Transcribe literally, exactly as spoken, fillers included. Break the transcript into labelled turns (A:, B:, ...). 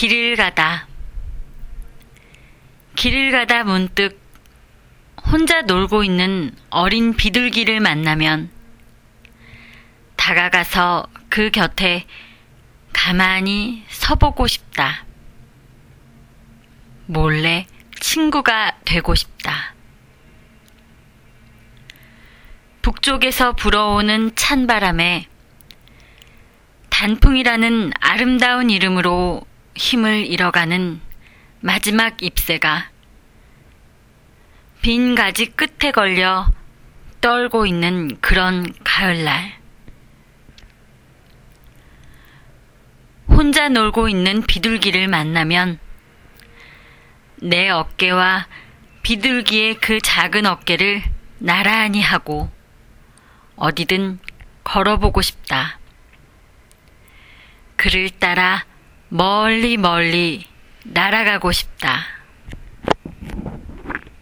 A: 길을 가다. 길을 가다 문득 혼자 놀고 있는 어린 비둘기를 만나면 다가가서 그 곁에 가만히 서보고 싶다. 몰래 친구가 되고 싶다. 북쪽에서 불어오는 찬바람에 단풍이라는 아름다운 이름으로 힘을 잃어가는 마지막 잎새가 빈 가지 끝에 걸려 떨고 있는 그런 가을날. 혼자 놀고 있는 비둘기를 만나면 내 어깨와 비둘기의 그 작은 어깨를 나란히 하고 어디든 걸어보고 싶다. 그를 따라 멀리 멀리 날아가고 싶다.